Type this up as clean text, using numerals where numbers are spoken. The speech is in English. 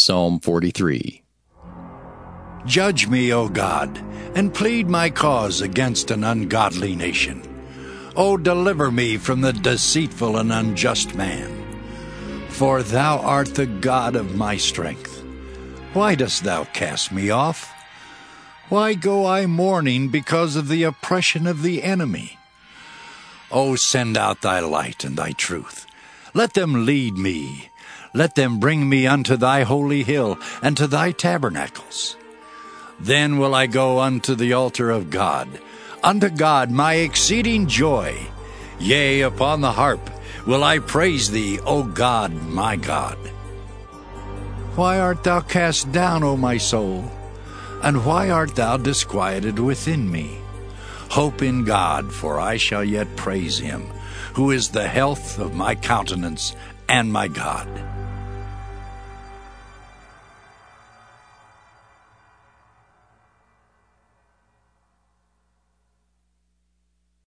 Psalm 43. Judge me, O God, and plead my cause against an ungodly nation. O deliver me from the deceitful and unjust man. For thou art the God of my strength. Why dost thou cast me off? Why go I mourning because of the oppression of the enemy? O send out thy light and thy truth. Let them lead me. Let them bring me unto thy holy hill and to thy tabernacles. Then will I go unto the altar of God, unto God my exceeding joy. Yea, upon the harp will I praise thee, O God, my God. Why art thou cast down, O my soul? And why art thou disquieted within me? Hope in God, for I shall yet praise him, who is the health of my countenance and my God.